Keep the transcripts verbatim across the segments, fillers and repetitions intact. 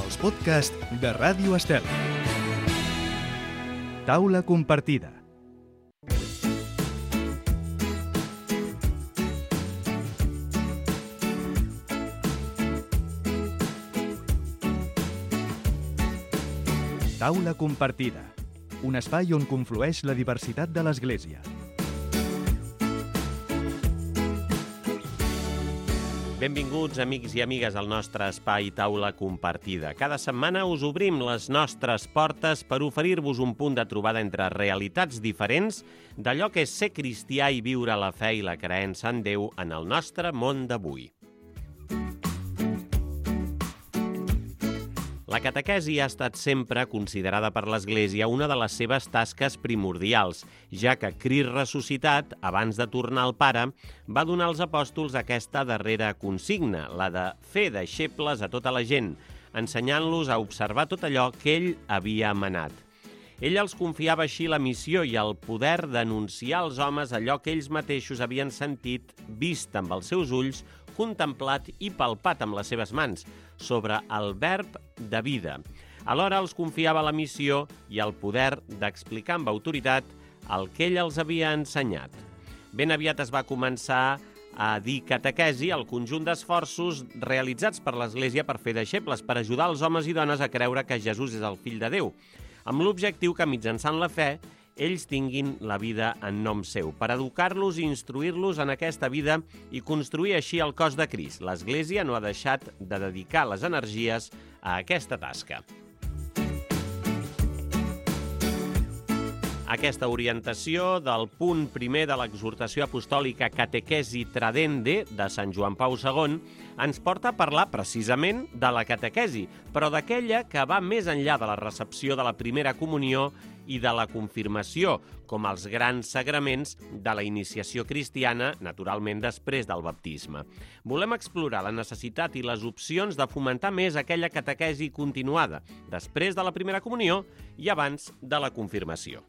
els podcasts de Ràdio Estel. Taula compartida. Taula compartida, un espai on conflueix la diversitat de l'Església. Benvinguts, amics i amigues, al nostre espai Taula Compartida. Cada setmana us obrim les nostres portes per oferir-vos un punt de trobada entre realitats diferents d'allò que és ser cristià i viure la fe i la creença en Déu en el nostre món d'avui. La catequesi ha estat sempre considerada per l'Església una de les seves tasques primordials, ja que Crist ressuscitat, abans de tornar al Pare, va donar als apòstols aquesta darrera consigna, la de fer deixebles a tota la gent, ensenyant-los a observar tot allò que ell havia manat. Ell els confiava així la missió i el poder d'anunciar als homes allò que ells mateixos havien sentit, vist amb els seus ulls, contemplat i palpat amb les seves mans, sobre el verb de vida. Alhora els confiava la missió i el poder d'explicar amb autoritat el que ell els havia ensenyat. Ben aviat es va començar a dir catequesi al conjunt d'esforços realitzats per l'Església per fer deixebles, per ajudar els homes i dones a creure que Jesús és el Fill de Déu, amb l'objectiu que mitjançant la fe ells tinguin la vida en nom seu, per educar-los i instruir-los en aquesta vida i construir així el cos de Crist. L'Església no ha deixat de dedicar les energies a aquesta tasca. Aquesta orientació del punt primer de l'exhortació apostòlica Catequesi Tradende de Sant Joan Pau segon ens porta a parlar precisament de la catequesi, però d'aquella que va més enllà de la recepció de la primera comunió i de la confirmació, com els grans sagraments de la iniciació cristiana, naturalment després del baptisme. Volem explorar la necessitat i les opcions de fomentar més aquella catequesi continuada, després de la primera comunió i abans de la confirmació.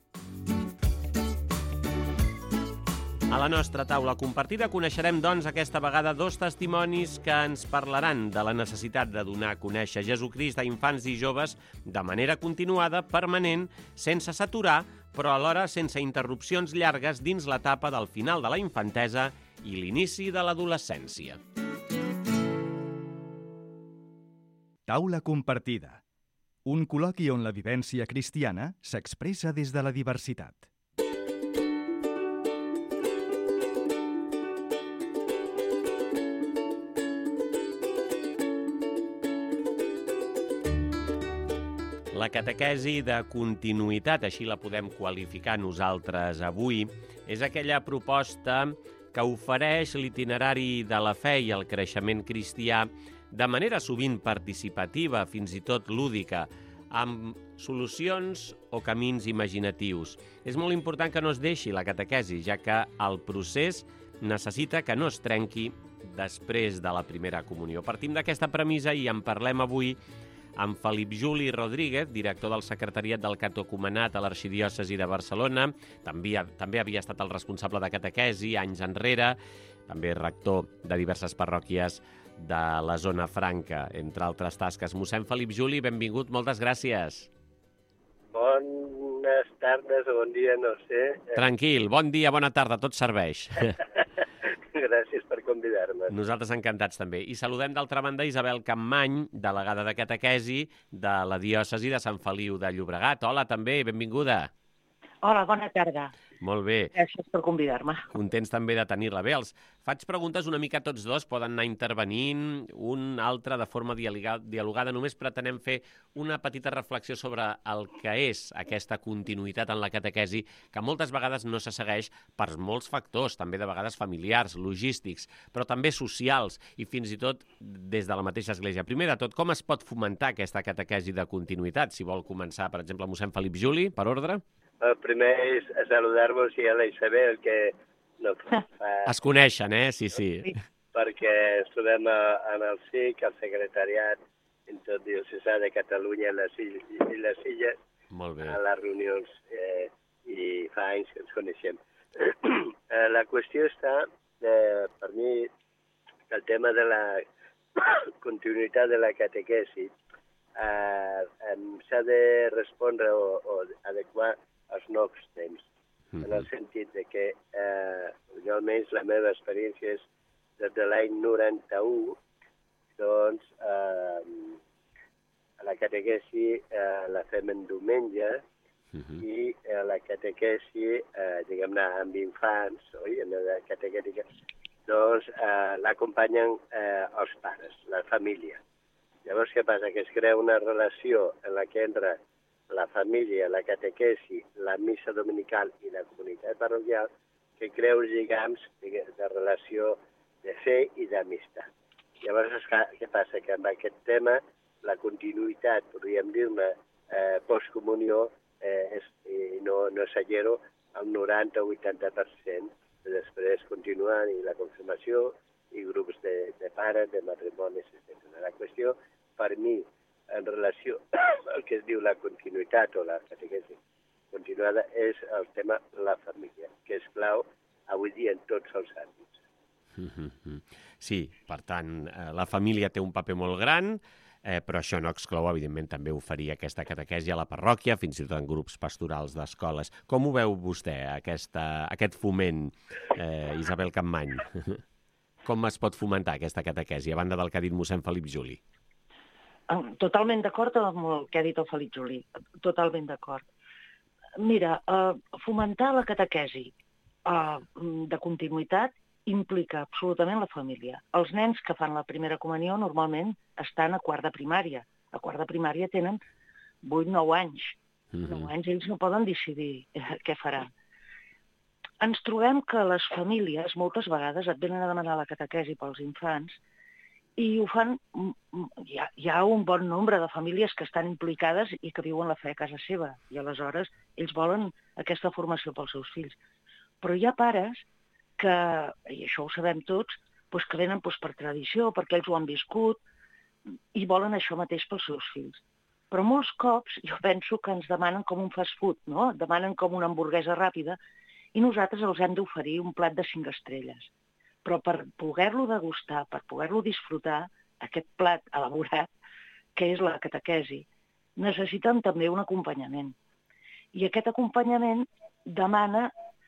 A la nostra taula compartida coneixerem, doncs, aquesta vegada dos testimonis que ens parlaran de la necessitat de donar a conèixer Jesucrist a infants i joves de manera continuada, permanent, sense saturar, però alhora sense interrupcions llargues dins l'etapa del final de la infantesa i l'inici de l'adolescència. Taula compartida, un col·loqui on la vivència cristiana s'expressa des de la diversitat. La catequesi de continuïtat, així la podem qualificar nosaltres avui, és aquella proposta que ofereix l'itinerari de la fe i el creixement cristià de manera sovint participativa, fins i tot lúdica, amb solucions o camins imaginatius. És molt important que no es deixi la catequesi, ja que el procés necessita que no es trenqui després de la primera comunió. Partim d'aquesta premissa i en parlem avui amb Felip Juli Rodríguez, director del Secretariat del Catecumenat a l'Arxidiòcesi de Barcelona. També, també havia estat el responsable de catequesi anys enrere, també rector de diverses parròquies de la zona franca, entre altres tasques. Mossèn Felip Juli, benvingut, moltes gràcies. Bones tardes o bon dia, no sé. Tranquil, bon dia, bona tarda, tot serveix. Gràcies per convidar-me. Nosaltres encantats també. I saludem d'altra banda Isabel Campmany, delegada de catequesi de la diòcesi de Sant Feliu de Llobregat. Hola, també, benvinguda. Hola, bona tarda. Molt bé. Gràcies per convidar-me. Contents també de tenir-la bé. Els faig preguntes una mica a tots dos, poden anar intervenint, un altre de forma dialogada. Només pretenem fer una petita reflexió sobre el que és aquesta continuïtat en la catequesi, que moltes vegades no se segueix per molts factors, també de vegades familiars, logístics, però també socials i fins i tot des de la mateixa Església. Primer de tot, com es pot fomentar aquesta catequesi de continuïtat? Si vol començar, per exemple, mossèn Felip Juli, per ordre. El primer és saludar-vos i a la Isabel, que no fa... Es coneixen, eh? Sí, sí. Perquè ens trobem a, en el S I C, al secretariat en tot diocesà de Catalunya i les Illes Illes, Molt bé. A les reunions, eh, i fa anys que ens coneixem. eh, la qüestió està, eh, per mi, el tema de la continuïtat de la catequesi eh, s'ha de respondre o, o adequar als nous temps, mm-hmm. en el sentit de que eh, jo almenys la meva experiència és des de l'any noranta-u, doncs eh, la catequesi eh, la fem en diumenge, uh-huh. i eh, la catequesi, eh, diguem-ne, amb infants, oi? En la catequètica, doncs eh, l'acompanyen eh, els pares, la família. Llavors, què passa? Que es crea una relació en la que entra la família, la catequesi, la missa dominical i la comunitat parroquial, que crea uns lligams de, de relació de fe i d'amistat. Llavors, esclar, què passa? Que amb aquest tema, la continuïtat, podríem dir-ne, eh, postcomunió, eh, és, i no, no exagero, el noranta o vuitanta per cent, després continuant i la confirmació, i grups de, de pares, de matrimonis, etcètera. La qüestió, per mi, en relació al que es diu la continuïtat o la catequesi continuada, és el tema la família, que és clau avui dia en tots els àmbits. Sí, per tant, la família té un paper molt gran, eh, però això no exclou, evidentment, també oferir aquesta catequesi a la parròquia, fins i tot en grups pastorals d'escoles. Com ho veu vostè, aquesta, aquest foment, eh, Isabel Campmany? Com es pot fomentar aquesta catequesi, a banda del que ha dit mossèn Felip Juli? Totalment d'acord amb el que ha dit el Felip Juli, totalment d'acord. Mira, eh, fomentar la catequesi eh, de continuïtat implica absolutament la família. Els nens que fan la primera comunió normalment estan a quart de primària. A quart de primària tenen vuit o nou anys. Mm-hmm. nou anys ells no poden decidir eh, què faran. Ens trobem que les famílies moltes vegades et venen a demanar la catequesi pels infants i ho fan, hi ha, hi ha un bon nombre de famílies que estan implicades i que viuen la fe a casa seva, i aleshores ells volen aquesta formació pels seus fills. Però hi ha pares que, i això ho sabem tots, doncs que venen doncs, per tradició, perquè ells ho han viscut, i volen això mateix pels seus fills. Però molts cops jo penso que ens demanen com un fast food, no? Demanen com una hamburguesa ràpida, i nosaltres els hem d'oferir un plat de cinc estrelles. Però per poder-lo degustar, per poder-lo disfrutar, aquest plat elaborat, que és la catequesi, necessiten també un acompanyament. I aquest acompanyament demana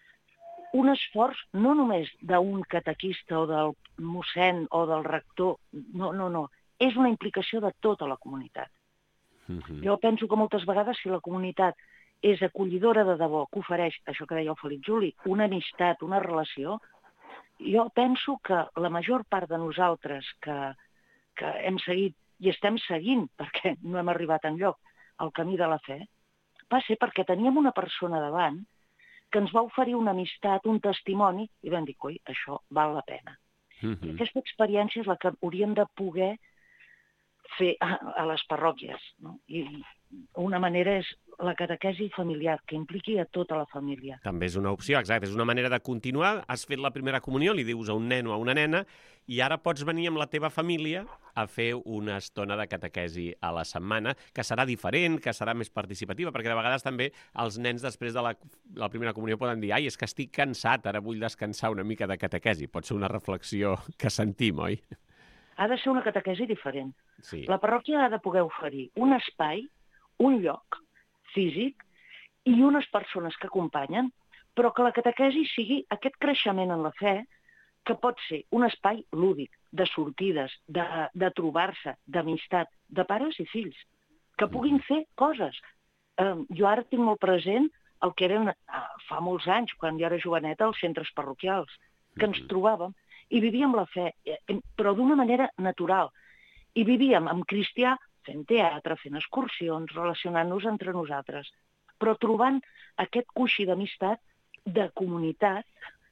un esforç no només d'un catequista o del mossèn o del rector, no, no, no, és una implicació de tota la comunitat. Mm-hmm. Jo penso que moltes vegades si la comunitat és acollidora de debò, que ofereix, això que deia el Felip Juli, una amistat, una relació, jo penso que la major part de nosaltres que, que hem seguit i estem seguint, perquè no hem arribat enlloc, el camí de la fe, va ser perquè teníem una persona davant que ens va oferir una amistat, un testimoni, i vam dir, coi, això val la pena. Mm-hmm. I aquesta experiència és la que hauríem de poder fer a, a les parròquies, no? I una manera és la catequesi familiar, que impliqui a tota la família. També és una opció, exacte, és una manera de continuar. Has fet la primera comunió, li dius a un nen o a una nena, i ara pots venir amb la teva família a fer una estona de catequesi a la setmana, que serà diferent, que serà més participativa, perquè de vegades també els nens després de la, la primera comunió poden dir ai, és que estic cansat, ara vull descansar una mica de catequesi. Pot ser una reflexió que sentim, oi? Ha de ser una catequesi diferent. Sí. La parròquia ha de poder oferir un espai, un lloc físic i unes persones que acompanyen, però que la catequesi sigui aquest creixement en la fe que pot ser un espai lúdic, de sortides, de, de trobar-se, d'amistat, de pares i fills, que puguin fer coses. Eh, jo ara tinc molt present el que eren eh, fa molts anys, quan jo era joveneta, els centres parroquials, que ens trobàvem i vivíem la fe, eh, però d'una manera natural. I vivíem amb cristià, fent teatre, fent excursions, relacionant-nos entre nosaltres, però trobant aquest coixí d'amistat, de comunitat,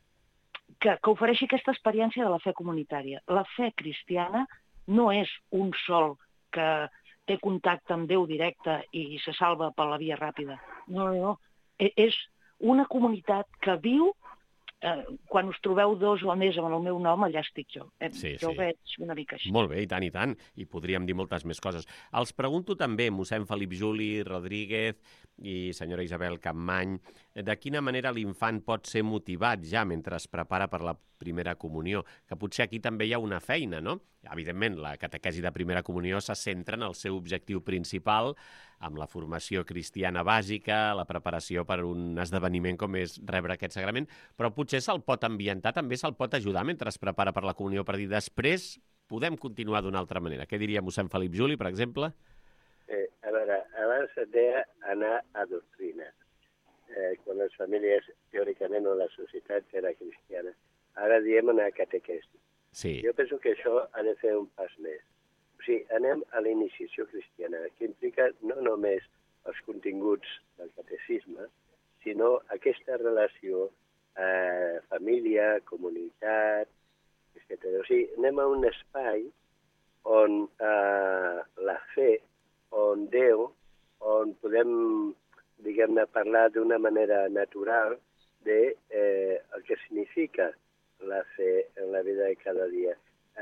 que, que ofereixi aquesta experiència de la fe comunitària. La fe cristiana no és un sol que té contacte amb Déu directe i se salva per la via ràpida. No, no, no. És una comunitat que viu eh, quan us trobeu dos o més amb el meu nom, allà estic jo. Eh? Sí, jo sí. ho veig una mica així. Molt bé, i tant, i tant. I podríem dir moltes més coses. Els pregunto també, mossèn Felip Juli, Rodríguez i senyora Isabel Campmany, de quina manera l'infant pot ser motivat ja mentre es prepara per la primera comunió? Que potser aquí també hi ha una feina, no? Evidentment, la catequesi de primera comunió se centra en el seu objectiu principal, amb la formació cristiana bàsica, la preparació per un esdeveniment com és rebre aquest sagrament, però potser se'l pot ambientar, també se'l pot ajudar mentre es prepara per la comunió, per dir després podem continuar d'una altra manera. Què diria mossèn Felip Juli, per exemple? Eh, a veure, abans et deia anar a doctrina, eh, quan les famílies, teòricament, o la societat era cristiana. Ara diem anar a catequesi. Sí. Jo penso que això ha de fer un pas més. O sigui, anem a la iniciació cristiana, que implica no només els continguts del catecisme, sinó aquesta relació eh, família, comunitat, etcètera. O sigui, anem a un espai on eh, la fe, on Déu, on podem, diguem-ne, parlar d'una manera natural de eh, el que significa la fe en la vida de cada dia.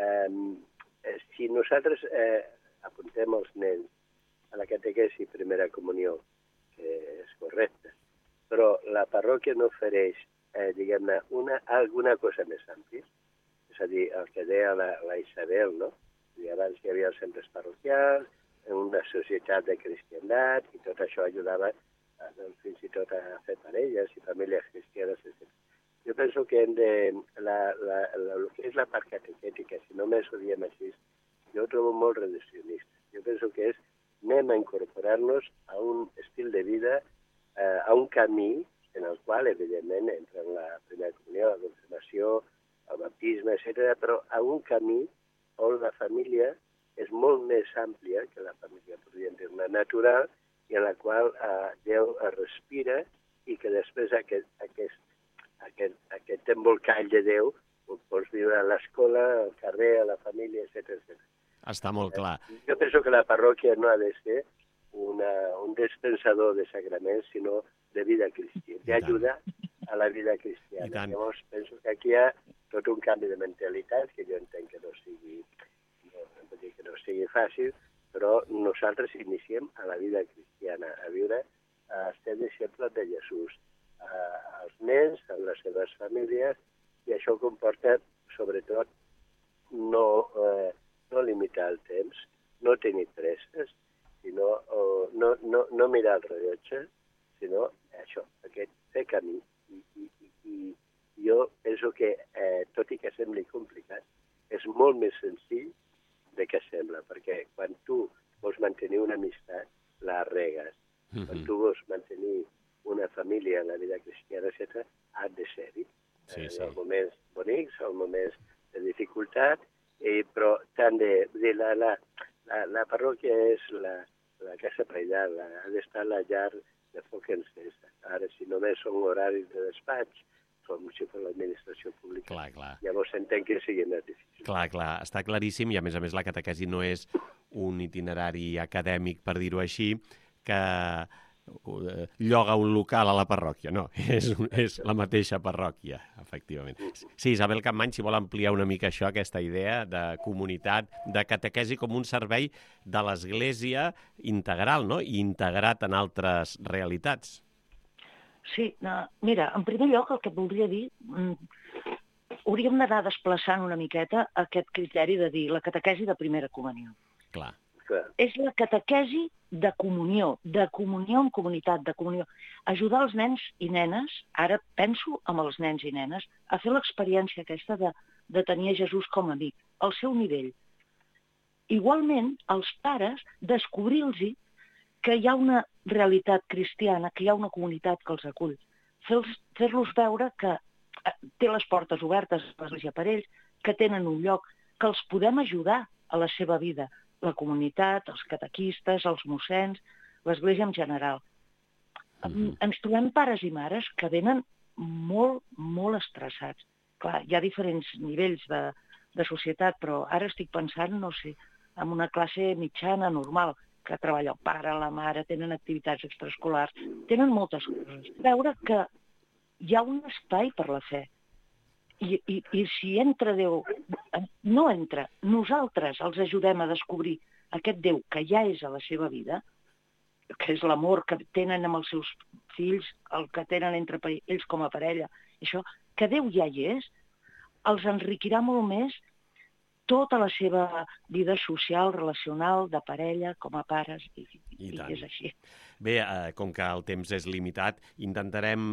Eh, si nosaltres eh, apuntem els nens a la catequesi primera comunió, que és correcte, però la parròquia no ofereix, eh, diguem-ne, una, alguna cosa més àmplia, és a dir, el que deia la, la Isabel, no? I abans hi havia els centres parroquials, una societat de cristiandat, i tot això ajudava a, doncs, fins i tot a fer parelles i famílies cristianes, etcètera. Jo penso que hem de... La, la, la, el que és la part catequètica, si només ho diem així, jo ho trobo molt reduccionista. Jo penso que és anem a incorporar-nos a un estil de vida, eh, a un camí en el qual, evidentment, entra en la primera comunió, la confirmació, el baptisme, etcètera, però a un camí on la família és molt més àmplia que la família, podríem dir-ne, natural, i en la qual eh, Déu es respira i que després aquest, aquest, aquest, aquest embolcall de Déu ho pots viure a l'escola, al carrer, a la família, etcètera, etcètera. Està molt clar. Eh, jo penso que la parròquia no ha de ser una, un dispensador de sagraments, sinó de vida cristiana, d'ajuda a la vida cristiana. Llavors penso que aquí hi ha tot un canvi de mentalitat, que jo entenc que no sigui... que no sigui fàcil, però nosaltres iniciem a la vida cristiana, a viure, a ser deixebles de Jesús, als nens, a les seves famílies, i això comporta, sobretot, no, eh, no limitar el temps, no tenir presses, sinó o, no, no, no mirar el rellotge, sinó això, aquest fer camí. I, i, i, i jo penso que, eh, tot i que sembli complicat, és molt més senzill de què sembla, perquè quan tu vols mantenir una amistat, la regues. Mm-hmm. Quan tu vols mantenir una família en la vida cristiana, etcètera, ha de ser-hi. Sí, sí. En els moments bonics, en els moments de dificultat, i, però tant de... de la, la, la, la parròquia és la, la casa paidal, ha d'estar la llar de foc encès. Ara, si només són horaris de despatx, com si fos l'administració pública. Clar, clar. Llavors entenc que sigui més difícil. Clar, clar, està claríssim, i a més a més la catequesi no és un itinerari acadèmic, per dir-ho així, que lloga un local a la parròquia, no, és, és la mateixa parròquia, efectivament. Sí, Isabel Campmany, si vol ampliar una mica això, aquesta idea de comunitat, de catequesi com un servei de l'Església integral, no?, i integrat en altres realitats. Sí, no, mira, en primer lloc el que voldria dir, hauríem d'anar desplaçant una miqueta aquest criteri de dir la catequesi de primera comunió. Clar. Clar. És la catequesi de comunió, de comunió en comunitat, de comunió. Ajudar els nens i nenes, ara penso amb els nens i nenes, a fer l'experiència aquesta de, de tenir a Jesús com a amic, al seu nivell. Igualment, els pares, descobrir-los que hi ha una realitat cristiana, que hi ha una comunitat que els acull. Fer-los fer-los veure que té les portes obertes a l'Església per ells, que tenen un lloc, que els podem ajudar a la seva vida, la comunitat, els catequistes, els mossens, l'Església en general. Mm-hmm. Ens trobem pares i mares que venen molt, molt estressats. Clar, hi ha diferents nivells de, de societat, però ara estic pensant, no sé, en una classe mitjana, normal, que treballa el pare, la mare, tenen activitats extraescolars, tenen moltes coses. Veure que hi ha un espai per la fe, I, i, I si entra Déu, no entra, nosaltres els ajudem a descobrir aquest Déu que ja és a la seva vida, que és l'amor que tenen amb els seus fills, el que tenen entre ells com a parella, això, que Déu ja hi és, els enriquirà molt més tota la seva vida social, relacional, de parella, com a pares, i, i, i és així. Bé, eh, com que el temps és limitat, intentarem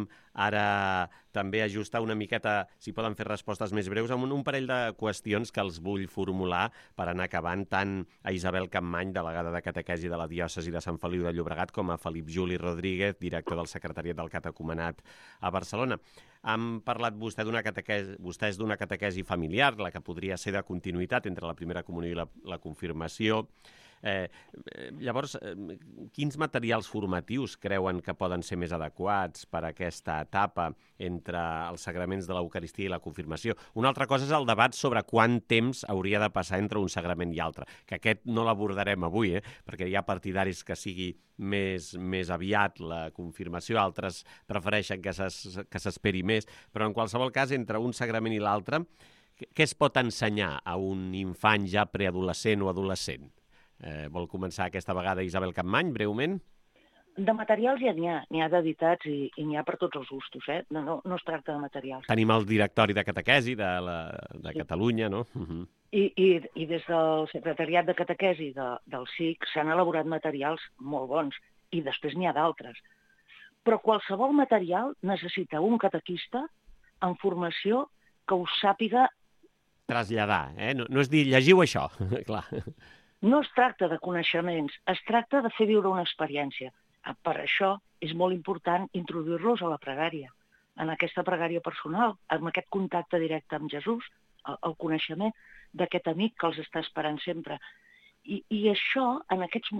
ara també ajustar una miqueta, si poden fer respostes més breus, amb un, un parell de qüestions que els vull formular per anar acabant tant a Isabel Campmany, delegada de catequesi de la diòcesi de Sant Feliu de Llobregat, com a Felip Juli Rodríguez, director del secretariat del Catecumenat a Barcelona. Han parlat vostè d'una catequesi, vostès d'una catequesi familiar, la que podria ser de continuïtat entre la primera comunió i la, la confirmació. Eh, llavors, eh, quins materials formatius creuen que poden ser més adequats per a aquesta etapa entre els sagraments de l'Eucaristia i la confirmació? Una altra cosa és el debat sobre quant temps hauria de passar entre un sagrament i altre, que aquest no l'abordarem avui, eh? perquè hi ha partidaris que sigui més, més aviat la confirmació, altres prefereixen que s'esperi més, però en qualsevol cas, entre un sagrament i l'altre, què es pot ensenyar a un infant ja preadolescent o adolescent? Eh, vol començar aquesta vegada Isabel Campmany, breument? De materials ja n'hi ha, n'hi ha d'editats i, i n'hi ha per tots els gustos, eh? No, no, no es tracta de materials. Tenim el directori de catequesi de, la, de sí. Catalunya, no? Uh -huh. I, i, I des del secretariat de catequesi de, del S I C s'han elaborat materials molt bons, i després n'hi ha d'altres. Però qualsevol material necessita un catequista en formació que ho sàpiga... Traslladar, eh? No, no és dir, llegiu això, clar. No es tracta de coneixements, es tracta de fer viure una experiència. Per això és molt important introduir-los a la pregària, en aquesta pregària personal, amb aquest contacte directe amb Jesús, el, el coneixement d'aquest amic que els està esperant sempre. I, i això, en aquests...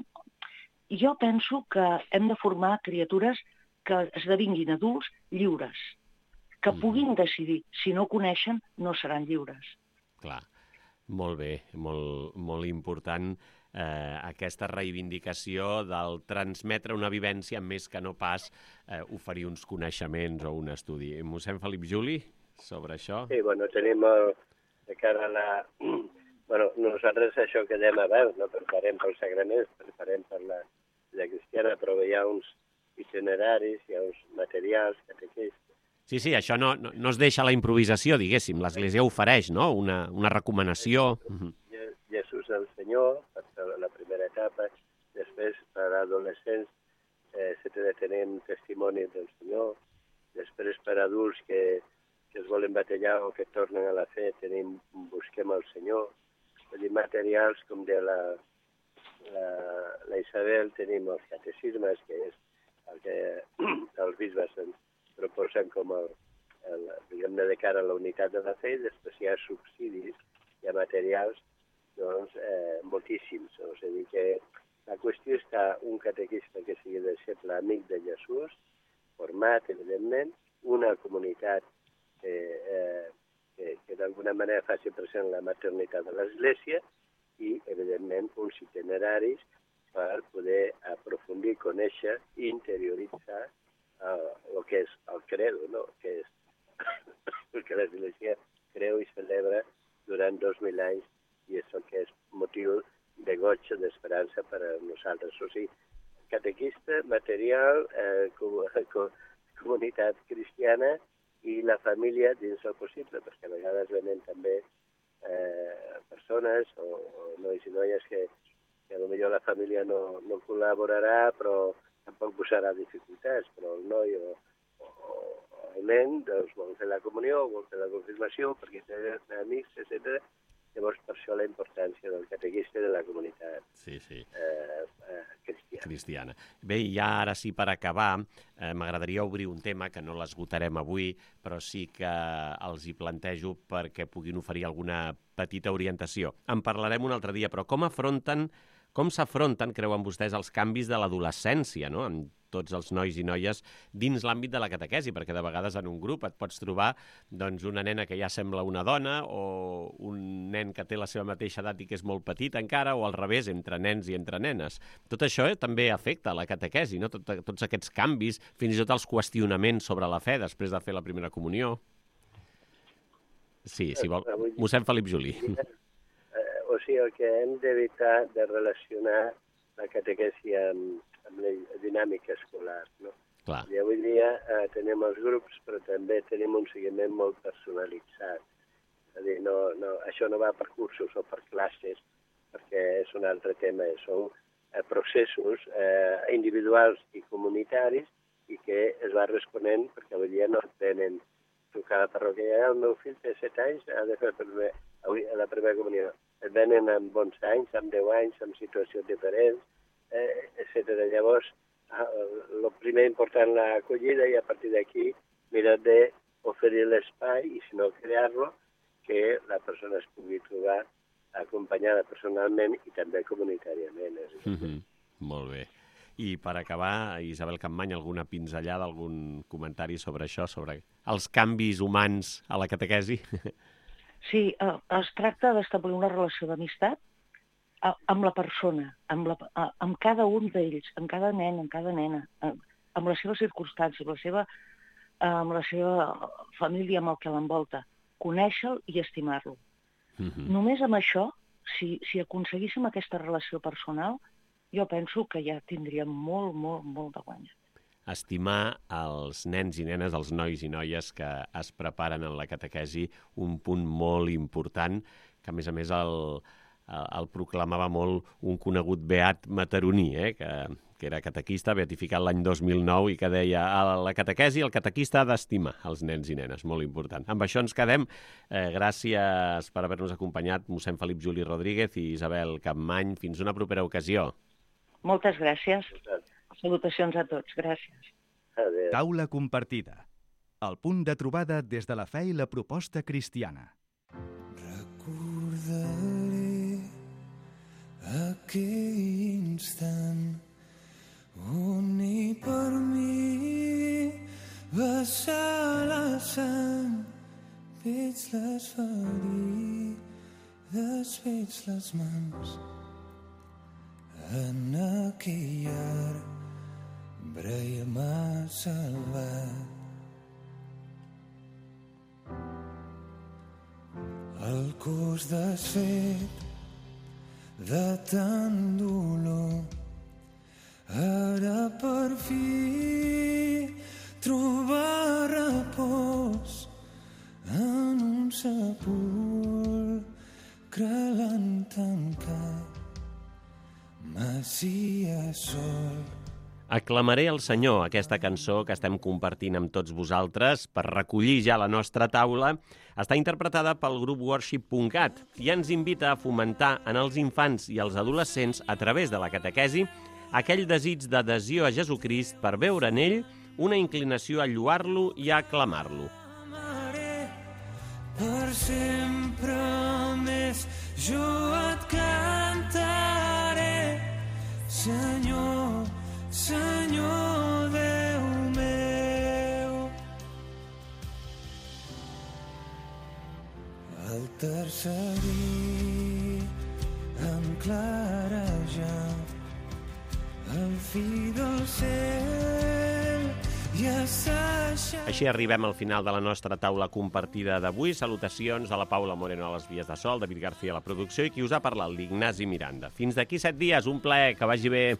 Jo penso que hem de formar criatures que esdevinguin adults lliures, que puguin decidir. Si no coneixen, no seran lliures. Clar. Molt bé, molt, molt important eh, aquesta reivindicació del transmetre una vivència més que no pas eh, oferir uns coneixements o un estudi. Mossèn Felip Juli, sobre això? Sí, bueno, tenim el, de cara a la... Bueno, nosaltres això que dèiem abans, no preparem pels sagraments, preparem per la vida cristiana, però hi ha uns itineraris, hi ha uns materials, catequistes. Sí, sí, això no, no, no es deixa a la improvisació, diguéssim. L'Església ofereix, no?, una, una recomanació. Jesús el Senyor, per la primera etapa. Després, per adolescents, eh, tenim testimoni del Senyor. Després, per adults que, que es volen batallar o que tornen a la fe, tenim Busquem el Senyor. Vull dir, materials, com de la, la, la Isabel, tenim els catecismes, que és el que els bisbes ens proposen com el, el, diguem-ne, de cara a la unitat de la fe. Després hi ha subsidis, hi ha materials, doncs, eh, moltíssims. O sigui que la qüestió està un catequista que sigui deixeble amic de Jesús, format, evidentment, una comunitat que, eh, que, que d'alguna manera faci present la maternitat de l'Església i, evidentment, uns itineraris per poder aprofundir, conèixer i interioritzar Uh, el que és el credo, no? Que és el que l'Església creu i celebra durant dos mil anys i és el que és motiu de goig, d'esperança per a nosaltres. O sigui, catequista, material, eh, com, com, comunitat cristiana i la família dins el possible, perquè a vegades venen també eh, persones o, o nois i noies que, que potser la família no, no col·laborarà, però tampoc posarà dificultats, però el noi o, o, o el nen doncs, vol fer la comunió, vol fer la confirmació, perquè té amics, etcètera. Llavors, per això la importància del catequista de la comunitat sí, sí. Eh, eh, cristiana. cristiana. Bé, i ja ara sí, per acabar, eh, m'agradaria obrir un tema que no l'esgotarem avui, però sí que els hi plantejo perquè puguin oferir alguna petita orientació. En parlarem un altre dia, però com afronten Com s'afronten, creuen vostès, els canvis de l'adolescència, no?, amb tots els nois i noies dins l'àmbit de la catequesi, perquè de vegades en un grup et pots trobar doncs, una nena que ja sembla una dona o un nen que té la seva mateixa edat i que és molt petit encara, o al revés, entre nens i entre nenes. Tot això eh, també afecta la catequesi, no? Tot, tots aquests canvis, fins i tot els qüestionaments sobre la fe després de fer la primera comunió. Sí, si vol. Mossèn Felip Juli. Eh, o sigui, el que hem d'evitar de relacionar la catequesi amb, amb la dinàmica escolar, no? Clar. I avui dia eh, tenim els grups, però també tenim un seguiment molt personalitzat. És a dir, no, no, això no va per cursos o per classes, perquè és un altre tema. Són eh, processos eh, individuals i comunitaris i que es va responent, perquè avui dia no tenen trucar a la parròquia. El meu fill té set anys, ha de fer primer, avui, a la primera comunió. Es venen amb bons anys, amb deu anys, amb situacions diferents, eh, etcètera. Llavors, el primer important l'acollida i a partir d'aquí mirar d'oferir l'espai i, si no, crear-lo, que la persona es pugui trobar acompanyada personalment i també comunitàriament. Mm-hmm. Molt bé. I per acabar, Isabel Campmany, alguna pinzellada, algun comentari sobre això, sobre els canvis humans a la catequesi? Sí, eh, es tracta d'establir una relació d'amistat eh, amb la persona, amb, la, eh, amb cada un d'ells, amb cada nen, amb cada nena, eh, amb les seves circumstàncies, amb la seva, eh, amb la seva família, amb el que l'envolta. Conèixer-lo i estimar-lo. Mm-hmm. Només amb això, si, si aconseguíssim aquesta relació personal, jo penso que ja tindríem molt, molt, molt de guanyat. Estimar els nens i nenes, els nois i noies que es preparen en la catequesi, un punt molt important, que a més a més el, el proclamava molt un conegut beat mataroní, eh? que, que era catequista, beatificat l'any dos mil nou, i que deia a la catequesi el catequista ha d'estimar els nens i nenes, molt important. Amb això ens quedem. Eh, gràcies per haver-nos acompanyat, mossèn Felip Juli Rodríguez i Isabel Campmany. Fins una propera ocasió. Moltes gràcies. Salutacions a tots. Gràcies. Adéu. Taula compartida. El punt de trobada des de la fe i la proposta cristiana. Recordaré aquell instant on ni per mi vessar la sang, veig les ferides, veig les mans en aquell arbre i m'ha salvat. El cos desfet de tant dolor, ara per fi trobar repòs en un sepulcre l'han tancat, masia sol. Aclamaré el Senyor, aquesta cançó que estem compartint amb tots vosaltres per recollir ja la nostra taula, està interpretada pel grup worship punt cat i ens invita a fomentar en els infants i els adolescents, a través de la catequesi, aquell desig d'adhesió a Jesucrist per veure en ell una inclinació a lloar-lo i a aclamar-lo. Per sempre més jo et cantaré, Senyor, Senyor Déu meu. El tercer dia em clareja el fi del cel i assaja... Així arribem al final de la nostra taula compartida d'avui. Salutacions de la Paula Moreno a les vies de so, David García a la producció i qui us ha parlat, l'Ignasi Miranda. Fins d'aquí set dies, un plaer, que vagi bé.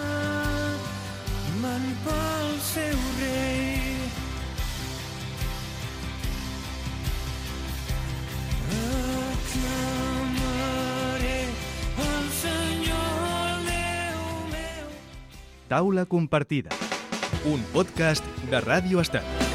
Man pel seu rei, aclamaré el Senyor Déu meu. Taula compartida. Un podcast de Ràdio Estat.